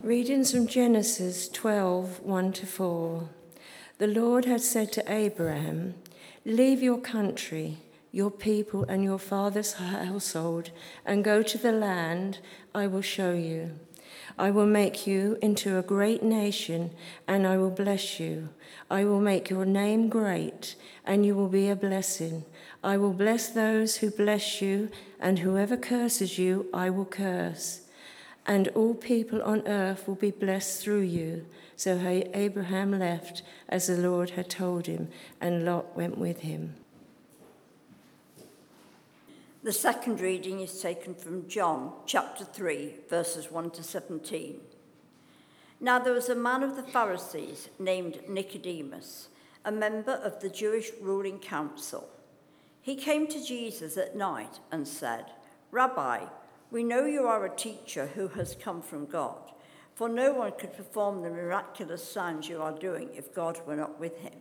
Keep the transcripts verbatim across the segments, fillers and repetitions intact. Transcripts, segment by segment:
Readings from Genesis twelve, one to four. The Lord had said to Abraham, "Leave your country, your people and your father's household, and go to the land I will show you. I will make you into a great nation, and I will bless you. I will make your name great, and you will be a blessing. I will bless those who bless you, and whoever curses you, I will curse. And all people on earth will be blessed through you." So Abraham left as the Lord had told him, and Lot went with him. The second reading is taken from John chapter three, verses one to seventeen. Now there was a man of the Pharisees named Nicodemus, a member of the Jewish ruling council. He came to Jesus at night and said, "Rabbi, we know you are a teacher who has come from God, for no one could perform the miraculous signs you are doing if God were not with him."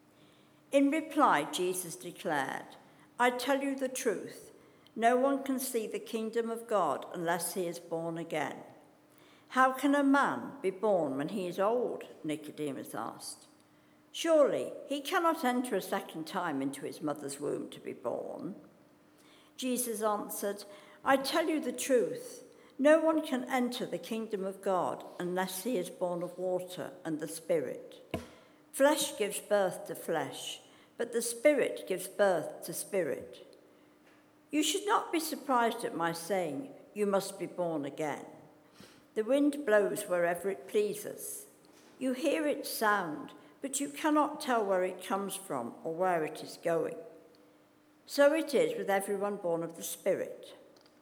In reply, Jesus declared, "I tell you the truth. No one can see the kingdom of God unless he is born again." "How can a man be born when he is old?" Nicodemus asked. "Surely he cannot enter a second time into his mother's womb to be born." Jesus answered, "I tell you the truth. No one can enter the kingdom of God unless he is born of water and the Spirit. Flesh gives birth to flesh, but the Spirit gives birth to spirit. You should not be surprised at my saying, 'You must be born again.' The wind blows wherever it pleases. You hear its sound, but you cannot tell where it comes from or where it is going. So it is with everyone born of the Spirit."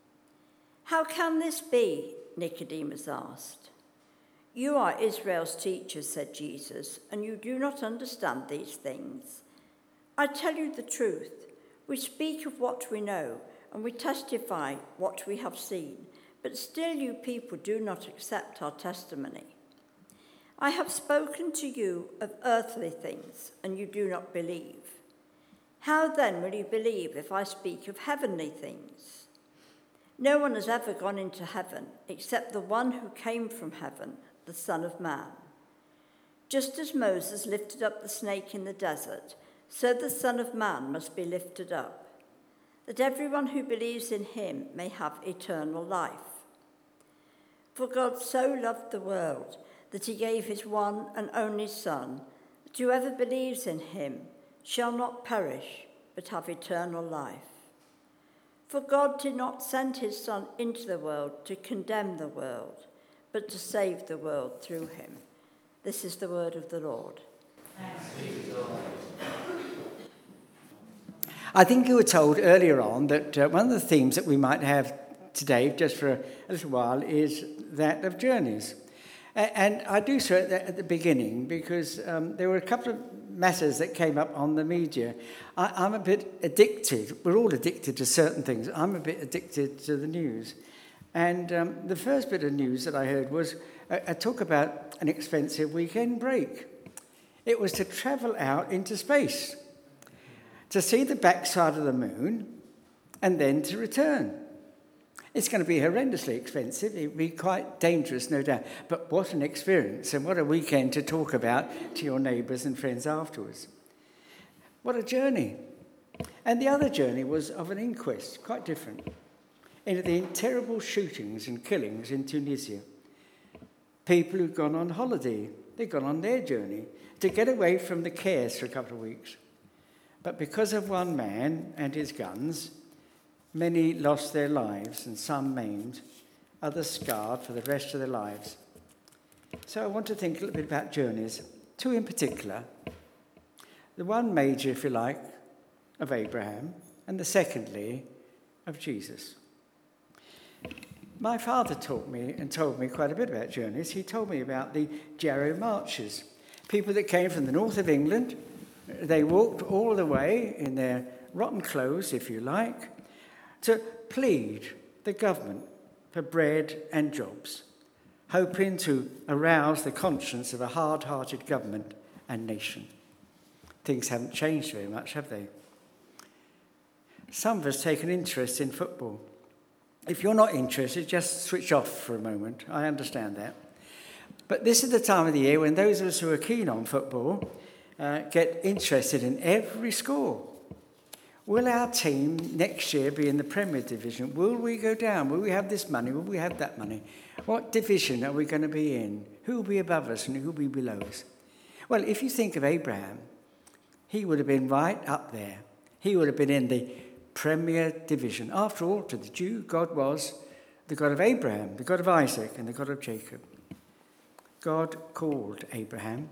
"How can this be?" Nicodemus asked. "You are Israel's teacher," said Jesus, "and you do not understand these things. I tell you the truth. We speak of what we know, and we testify what we have seen, but still you people do not accept our testimony. I have spoken to you of earthly things, and you do not believe. How then will you believe if I speak of heavenly things? No one has ever gone into heaven except the one who came from heaven, the Son of Man. Just as Moses lifted up the snake in the desert, so the Son of Man must be lifted up, that everyone who believes in him may have eternal life. For God so loved the world that he gave his one and only Son, that whoever believes in him shall not perish, but have eternal life. For God did not send his Son into the world to condemn the world, but to save the world through him." This is the word of the Lord. Thanks be to God. I think you were told earlier on that uh, one of the themes that we might have today, just for a, a little while, is that of journeys. A- and I do so at the, at the beginning because um, there were a couple of matters that came up on the media. I, I'm a bit addicted. We're all addicted to certain things. I'm a bit addicted to the news. And um, the first bit of news that I heard was a, a talk about an expensive weekend break. It was to travel out into space, to see the backside of the moon, and then to return. It's going to be horrendously expensive. It will be quite dangerous, no doubt. But what an experience, and what a weekend to talk about to your neighbours and friends afterwards. What a journey. And the other journey was of an inquest, quite different, into the terrible shootings and killings in Tunisia. People who'd gone on holiday, they'd gone on their journey to get away from the cares for a couple of weeks. But because of one man and his guns, many lost their lives, and some maimed, others scarred for the rest of their lives. So I want to think a little bit about journeys, two in particular. The one major, if you like, of Abraham, and the secondly, of Jesus. My father taught me and told me quite a bit about journeys. He told me about the Jarrow Marches, people that came from the north of England. They walked all the way in their rotten clothes, if you like, to plead the government for bread and jobs, hoping to arouse the conscience of a hard-hearted government and nation. Things haven't changed very much, have they? Some of us take an interest in football. If you're not interested, just switch off for a moment. I understand that. But this is the time of the year when those of us who are keen on football uh, get interested in every score. Will our team next year be in the Premier Division? Will we go down? Will we have this money? Will we have that money? What division are we going to be in? Who will be above us and who will be below us? Well, if you think of Abraham, he would have been right up there. He would have been in the Premier Division. After all, to the Jew, God was the God of Abraham, the God of Isaac, and the God of Jacob. God called Abraham.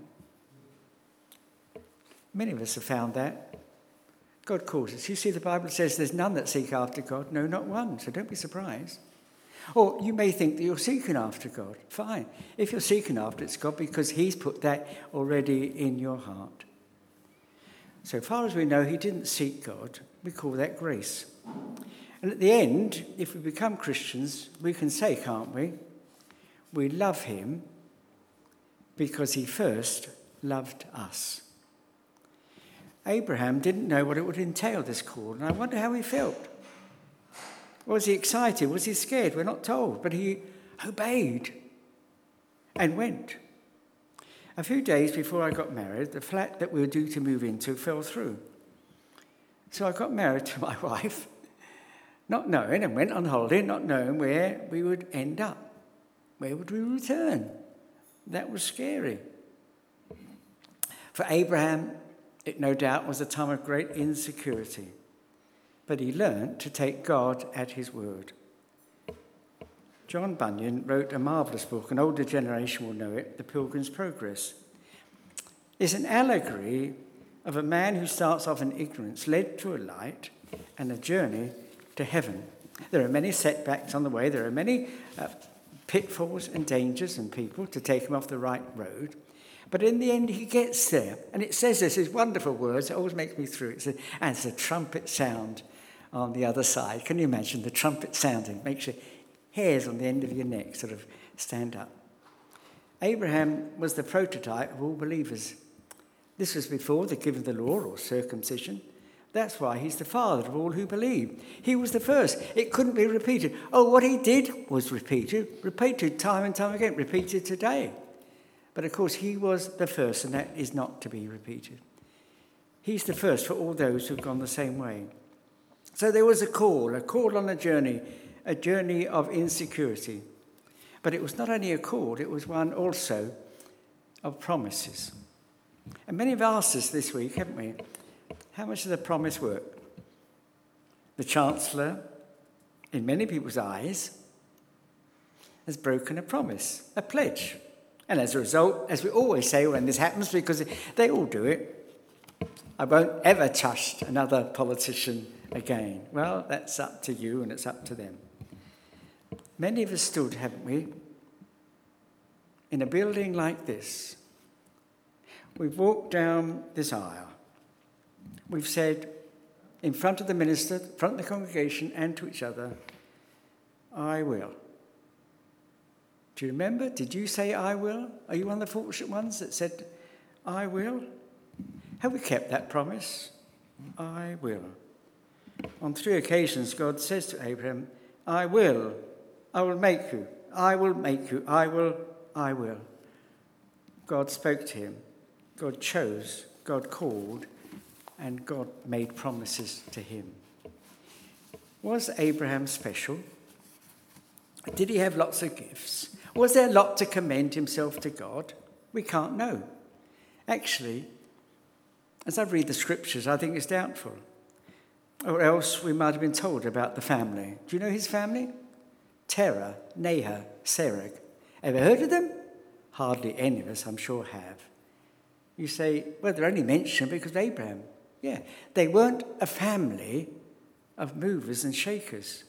Many of us have found that. God calls us. You see, the Bible says there's none that seek after God. No, not one. So don't be surprised. Or you may think that you're seeking after God. Fine. If you're seeking after, it's God because he's put that already in your heart. So far as we know, he didn't seek God. We call that grace. And at the end, if we become Christians, we can say, can't we? We love him because he first loved us. Abraham didn't know what it would entail, this call, and I wonder how he felt. Was he excited? Was he scared? We're not told, but he obeyed and went. A few days before I got married, the flat that we were due to move into fell through. So I got married to my wife, not knowing, and went on holiday, not knowing where we would end up. Where would we return? That was scary. For Abraham, it no doubt was a time of great insecurity, but he learned to take God at his word. John Bunyan wrote a marvellous book, an older generation will know it, The Pilgrim's Progress. It's an allegory of a man who starts off in ignorance, led to a light and a journey to heaven. There are many setbacks on the way, there are many uh, pitfalls and dangers and people to take him off the right road. But in the end, he gets there. And it says this, these wonderful words, it always makes me through. It says, and it's a trumpet sound on the other side. Can you imagine the trumpet sounding? Makes your hairs on the end of your neck sort of stand up. Abraham was the prototype of all believers. This was before the giving of the law or circumcision. That's why he's the father of all who believe. He was the first. It couldn't be repeated. Oh, what he did was repeated, repeated time and time again, repeated today. But of course, he was the first, and that is not to be repeated. He's the first for all those who've gone the same way. So there was a call, a call on a journey, a journey of insecurity. But it was not only a call, it was one also of promises. And many have asked us this week, haven't we, how much does the promise work? The Chancellor, in many people's eyes, has broken a promise, a pledge. And as a result, as we always say when this happens, because they all do it, I won't ever trust another politician again. Well, that's up to you and it's up to them. Many of us stood, haven't we, in a building like this. We've walked down this aisle. We've said, in front of the minister, in front of the congregation, and to each other, I will. Do you remember? Did you say, I will? Are you one of the fortunate ones that said, I will? Have we kept that promise? I will. On three occasions, God says to Abraham, I will. I will make you. I will make you. I will. I will. God spoke to him. God chose. God called. And God made promises to him. Was Abraham special? Did he have lots of gifts? Was there a lot to commend himself to God? We can't know. Actually, as I read the scriptures, I think it's doubtful. Or else we might have been told about the family. Do you know his family? Terah, Nahor, Serug. Ever heard of them? Hardly any of us, I'm sure, have. You say, well, they're only mentioned because of Abraham. Yeah, they weren't a family of movers and shakers.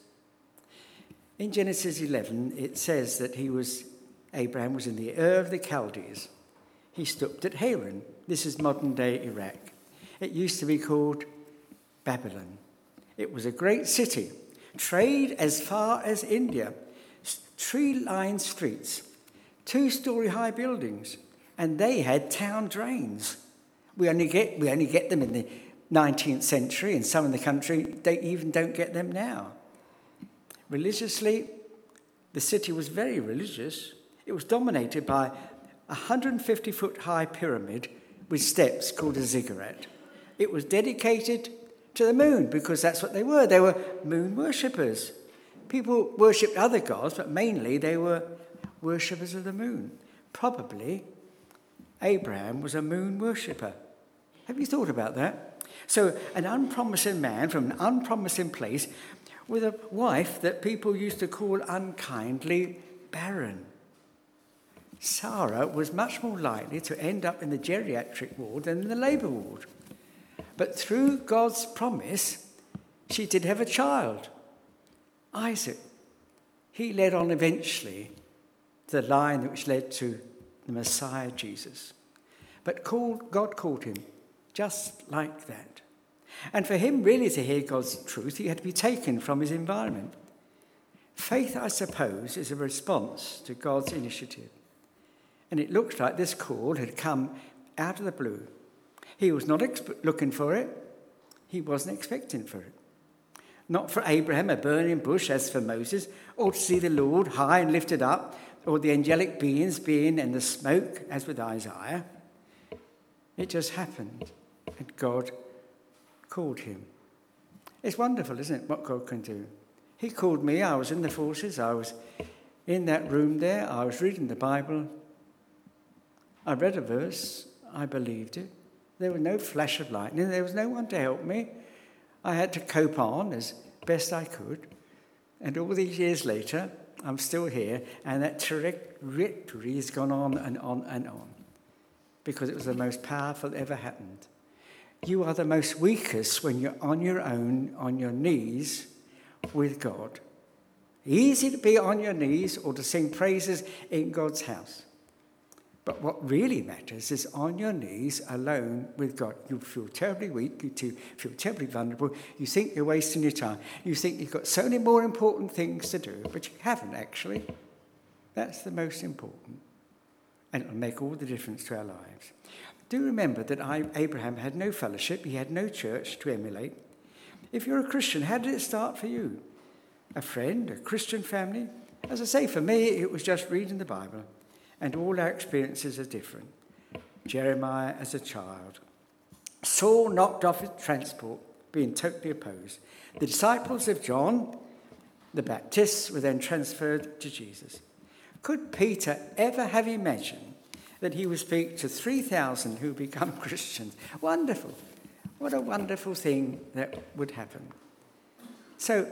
In Genesis eleven, it says that he was, Abraham was in the Ur of the Chaldees. He stopped at Haran. This is modern-day Iraq. It used to be called Babylon. It was a great city. Trade as far as India. Tree-lined streets. Two-story high buildings. And they had town drains. We only get we only get them in the nineteenth century, and some in the country, they even don't get them now. Religiously, the city was very religious. It was dominated by a one hundred fifty foot high pyramid with steps called a ziggurat. It was dedicated to the moon because that's what they were. They were moon worshippers. People worshipped other gods, but mainly they were worshippers of the moon. Probably Abraham was a moon worshipper. Have you thought about that? So an unpromising man from an unpromising place with a wife that people used to call unkindly barren. Sarah was much more likely to end up in the geriatric ward than in the labour ward. But through God's promise, she did have a child, Isaac. He led on eventually to the line which led to the Messiah, Jesus. But called, God called him just like that. And for him really to hear God's truth, he had to be taken from his environment. Faith, I suppose, is a response to God's initiative. And it looks like this call had come out of the blue. He was not exp- looking for it. He wasn't expecting for it. Not for Abraham, a burning bush, as for Moses, or to see the Lord high and lifted up, or the angelic beings being in the smoke, as with Isaiah. It just happened, and God called him. It's wonderful, isn't it, what God can do? He called me. I was in the forces. I was in that room there. I was reading the Bible. I read a verse. I believed it. There was no flash of lightning. There was no one to help me. I had to cope on as best I could. And all these years later, I'm still here, and that trajectory has gone on and on and on because it was the most powerful that ever happened. You are the most weakest when you're on your own, on your knees with God. Easy to be on your knees or to sing praises in God's house. But what really matters is on your knees alone with God. You feel terribly weak, you feel terribly vulnerable, you think you're wasting your time, you think you've got so many more important things to do, but you haven't actually. That's the most important. And it'll make all the difference to our lives. Do remember that I, Abraham had no fellowship, he had no church to emulate. If you're a Christian, how did it start for you? A friend, a Christian family? As I say, for me, it was just reading the Bible. And all our experiences are different. Jeremiah as a child. Saul knocked off his transport, being totally opposed. The disciples of John the Baptist were then transferred to Jesus. Could Peter ever have imagined that he would speak to three thousand who become Christians? Wonderful. What a wonderful thing that would happen. So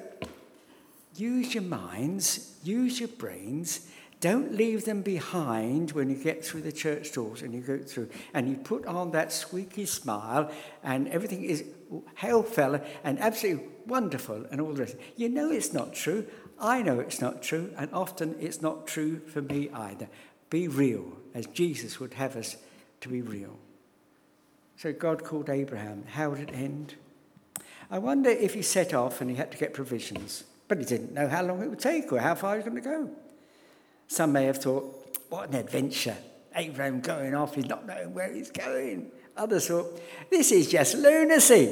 use your minds, use your brains. Don't leave them behind when you get through the church doors and you go through and you put on that squeaky smile and everything is hail fella and absolutely wonderful and all the rest. You know it's not true. I know it's not true, and often it's not true for me either. Be real, as Jesus would have us to be real. So God called Abraham. How would it end? I wonder if he set off and he had to get provisions, but he didn't know how long it would take or how far he was going to go. Some may have thought, what an adventure. Abraham going off, he's not knowing where he's going. Others thought, this is just lunacy.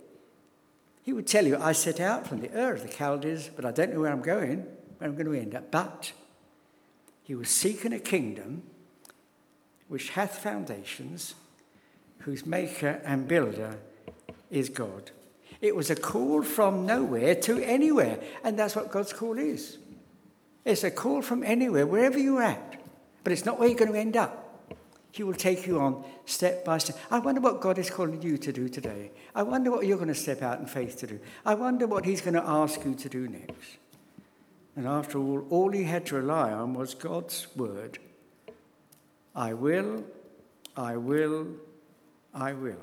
He would tell you, I set out from the Ur of the Chaldees, but I don't know where I'm going, where I'm going to end up. But he was seeking a kingdom which hath foundations, whose maker and builder is God. It was a call from nowhere to anywhere, and that's what God's call is. It's a call from anywhere, wherever you're at. But it's not where you're going to end up. He will take you on step by step. I wonder what God is calling you to do today. I wonder what you're going to step out in faith to do. I wonder what he's going to ask you to do next. And after all, all he had to rely on was God's word. I will, I will, I will.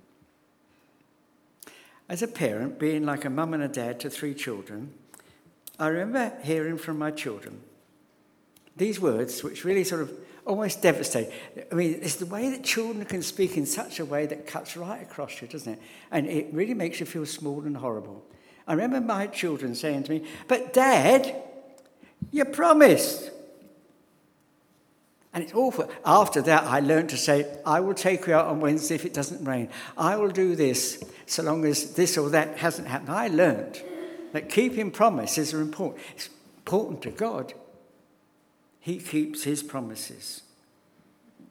As a parent, being like a mum and a dad to three children, I remember hearing from my children these words, which really sort of almost devastate. I mean, it's the way that children can speak in such a way that cuts right across you, doesn't it? And it really makes you feel small and horrible. I remember my children saying to me, but Dad, you promised. And it's awful. After that, I learned to say, I will take you out on Wednesday if it doesn't rain. I will do this so long as this or that hasn't happened. I learned that keeping promises are important. It's important to God. He keeps his promises.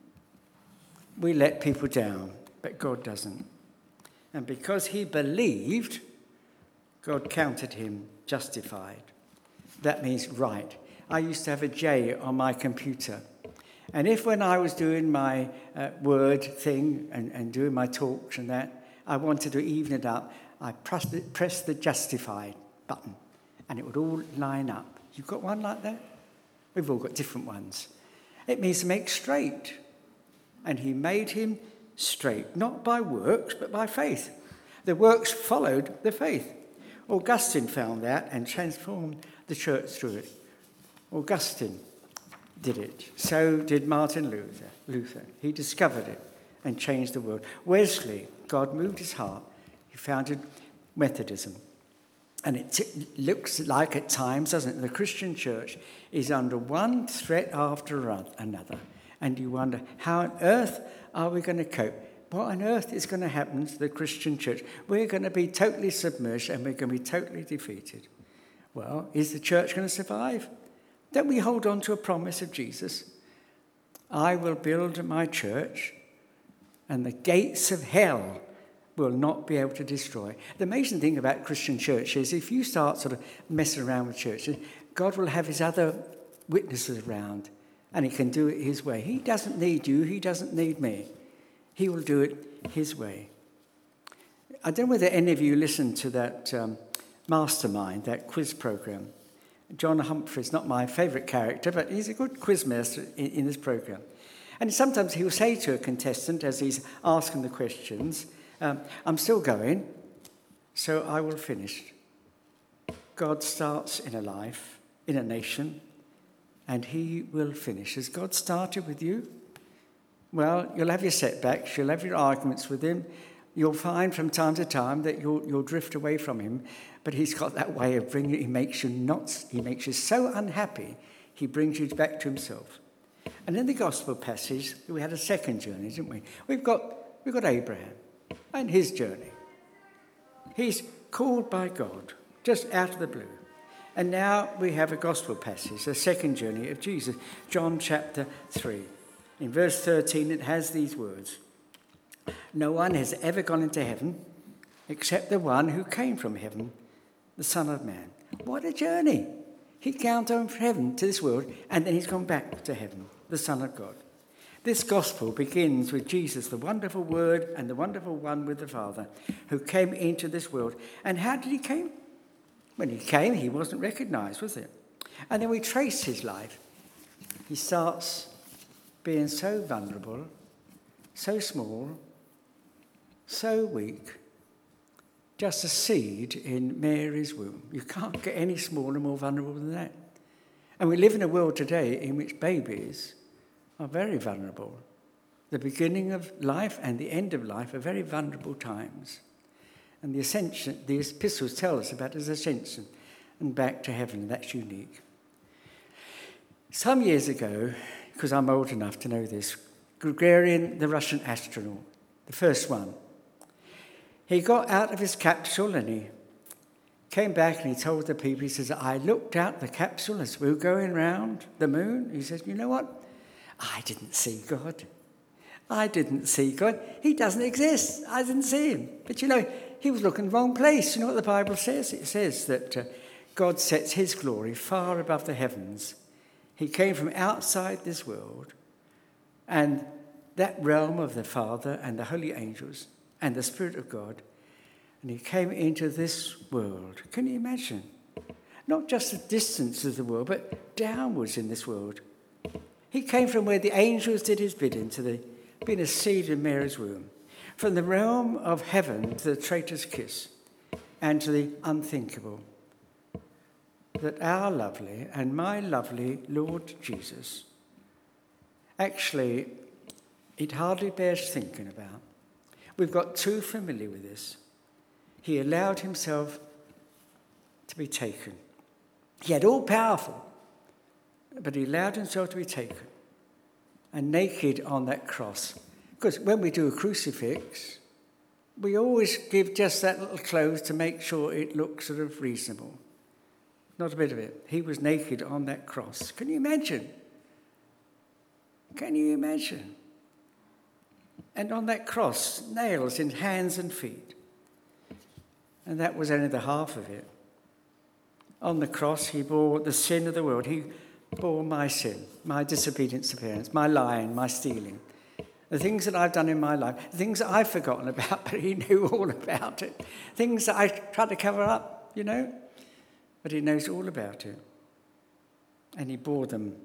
We let people down, but God doesn't. And because he believed, God counted him justified. That means right. I used to have a J on my computer. And if when I was doing my uh, word thing and, and doing my talks and that, I wanted to even it up, I pressed the, pressed the justified button and it would all line up. You've got one like that? We've all got different ones. It means to make straight. And he made him straight, not by works, but by faith. The works followed the faith. Augustine found that and transformed the church through it. Augustine did it. So did Martin Luther. Luther. He discovered it and changed the world. Wesley, God moved his heart. He founded Methodism. And it t- looks like at times, doesn't it, the Christian church is under one threat after another. And you wonder, how on earth are we going to cope? What on earth is going to happen to the Christian church? We're going to be totally submerged and we're going to be totally defeated. Well, is the church going to survive? Don't we hold on to a promise of Jesus? I will build my church and the gates of hell will not be able to destroy. The amazing thing about Christian church is if you start sort of messing around with churches, God will have his other witnesses around and he can do it his way. He doesn't need you. He doesn't need me. He will do it his way. I don't know whether any of you listened to that um, Mastermind, that quiz program. John Humphrey's not my favourite character, but he's a good quiz master in, in this program. And sometimes he'll say to a contestant as he's asking the questions, um, I'm still going, so I will finish. God starts in a life, in a nation, and he will finish. Has God started with you? Well, you'll have your setbacks, you'll have your arguments with him. You'll find from time to time that you'll, you'll drift away from him, but he's got that way of bringing you, he makes you not, he makes you so unhappy, he brings you back to himself. And in the gospel passage, we had a second journey, didn't we? We've got, we've got Abraham and his journey. He's called by God, just out of the blue. And now we have a gospel passage, a second journey of Jesus, John chapter three. In verse thirteen, it has these words. No one has ever gone into heaven except the one who came from heaven, the Son of Man. What a journey. He came down from heaven to this world, and then he's gone back to heaven, the Son of God. This gospel begins with Jesus, the wonderful Word and the wonderful One with the Father, who came into this world. And how did he come? When he came, he wasn't recognised, was it? And then we trace his life. He starts being so vulnerable, so small, so weak, just a seed in Mary's womb. You can't get any smaller, more vulnerable than that. And we live in a world today in which babies are very vulnerable. The beginning of life and the end of life are very vulnerable times. And the ascension, the epistles tell us about his ascension and back to heaven. That's unique. Some years ago, because I'm old enough to know this, Gagarin, the Russian astronaut, the first one, he got out of his capsule and he came back and he told the people, he says, I looked out the capsule as we were going round the moon. He says, you know what? I didn't see God. I didn't see God. He doesn't exist. I didn't see him. But you know, he was looking in the wrong place. You know what the Bible says? It says that uh, God sets his glory far above the heavens. He came from outside this world and that realm of the Father and the holy angels and the Spirit of God, and he came into this world. Can you imagine? Not just the distance of the world, but downwards in this world. He came from where the angels did his bidding to the being a seed in Mary's womb, from the realm of heaven to the traitor's kiss, and to the unthinkable. That our lovely and my lovely Lord Jesus, actually, it hardly bears thinking about. We've got too familiar with this. He allowed himself to be taken. He had all powerful, but he allowed himself to be taken and naked on that cross. Because when we do a crucifix, we always give just that little clothes to make sure it looks sort of reasonable. Not a bit of it. He was naked on that cross. Can you imagine? Can you imagine? And on that cross, nails in hands and feet. And that was only the half of it. On the cross, he bore the sin of the world. He bore my sin, my disobedience to parents, my lying, my stealing. The things that I've done in my life, the things that I've forgotten about, but he knew all about it. Things that I tried to cover up, you know, but he knows all about it. And he bore them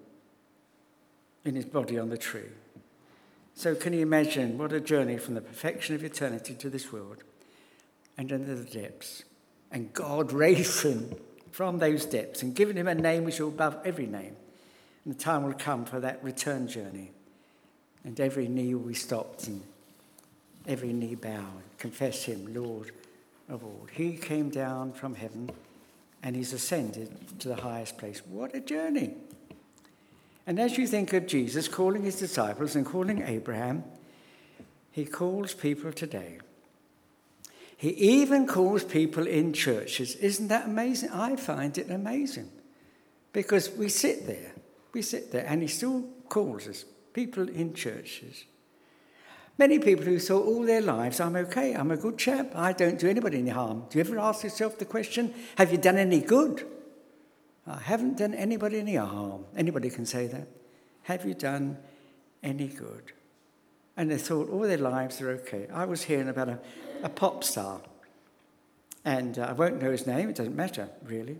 in his body on the tree. So can you imagine what a journey from the perfection of eternity to this world and into the depths. And God raised him from those depths and given him a name which is above every name. And the time will come for that return journey. And every knee will be stopped and every knee bowed. Confess him, Lord of all. He came down from heaven and he's ascended to the highest place. What a journey. And as you think of Jesus calling his disciples and calling Abraham, he calls people today. He even calls people in churches. Isn't that amazing? I find it amazing. Because we sit there, we sit there, and he still calls us, people in churches. Many people who thought all their lives, I'm okay, I'm a good chap, I don't do anybody any harm. Do you ever ask yourself the question, have you done any good? I haven't done anybody any harm. Anybody can say that. Have you done any good? And they thought all their lives they're okay. I was hearing about a, a pop star, and uh, I won't know his name, it doesn't matter, really.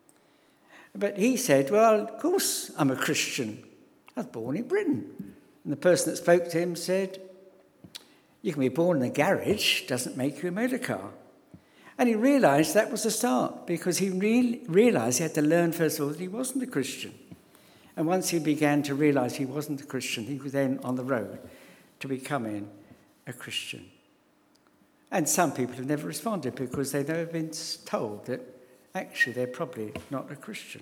But he said, well, of course I'm a Christian. I was born in Britain. And the person that spoke to him said, you can be born in a garage, doesn't make you a motor car. And he realised that was the start, because he re- realised he had to learn, first of all, that he wasn't a Christian. And once he began to realise he wasn't a Christian, he was then on the road to becoming a Christian. And some people have never responded because they've never been told that actually they're probably not a Christian.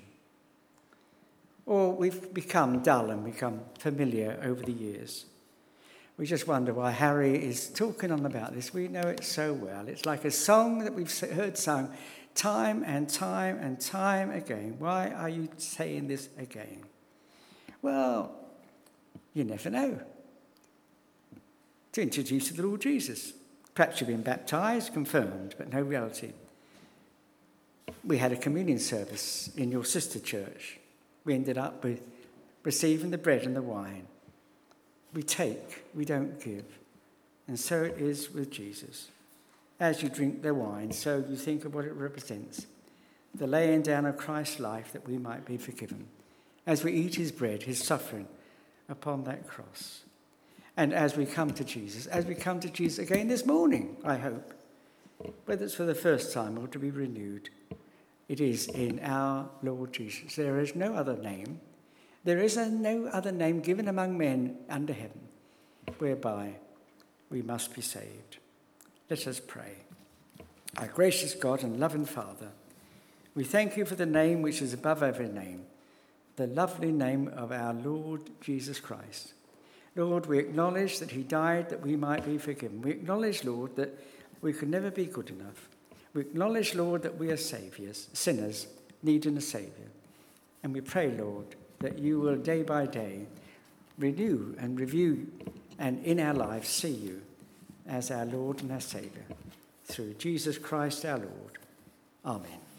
Or we've become dull and become familiar over the years. We just wonder why Harry is talking on about this. We know it so well. It's like a song that we've heard sung time and time and time again. Why are you saying this again? Well, you never know. To introduce you to the Lord Jesus. Perhaps you've been baptised, confirmed, but no reality. We had a communion service in your sister church. We ended up with receiving the bread and the wine. We take, we don't give. And so it is with Jesus. As you drink the wine, so you think of what it represents. The laying down of Christ's life that we might be forgiven. As we eat his bread, his suffering upon that cross. And as we come to Jesus, as we come to Jesus again this morning, I hope, whether it's for the first time or to be renewed, it is in our Lord Jesus. There is no other name. There is a no other name given among men under heaven whereby we must be saved. Let us pray. Our gracious God and loving Father, we thank you for the name which is above every name, the lovely name of our Lord Jesus Christ. Lord, we acknowledge that he died that we might be forgiven. We acknowledge, Lord, that we could never be good enough. We acknowledge, Lord, that we are saviours, sinners, needing a saviour. And we pray, Lord, that you will day by day renew and review and in our lives see you as our Lord and our Saviour. Through Jesus Christ our Lord. Amen.